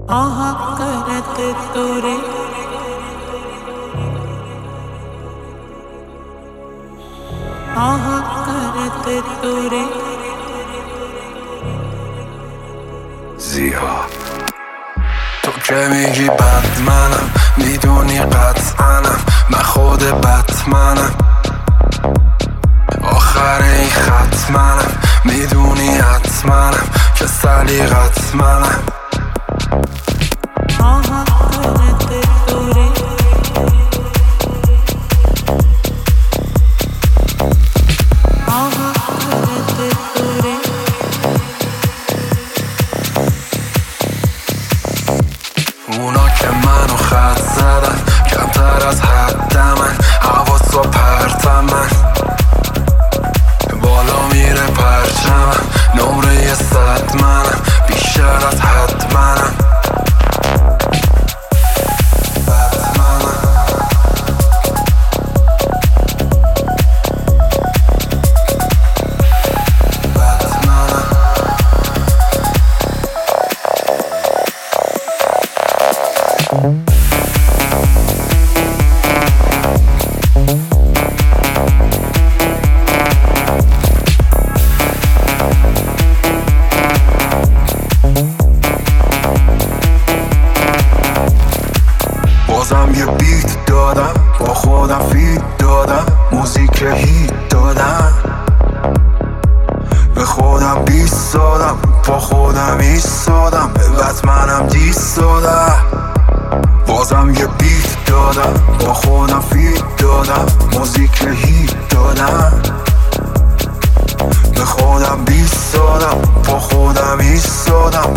आहा करत तोरे आहा करत तोरे زیاد تو که میگی بد منم میدونی قطعنم من خود بتمنم آخر این خط منم میدونی حتمنم که سلیقت منم आहा करत तोरे आहा करत तोरे اونا که منو خط زدن کمتر از حدمن حواس و پرتمن بالا میره پرچمم نمره 100 منم بیشتر از حد منم بازم یه بیت دادم با خودم فیت دادم موزیک هیت دادم به خودم بیست دادم با خودم ایستادم به بتمنم دیست دادم بازم یه بیت دادم با خودم فیت دادم موزیک هیت دادم به خودم بیست دادم با خودم ایستادم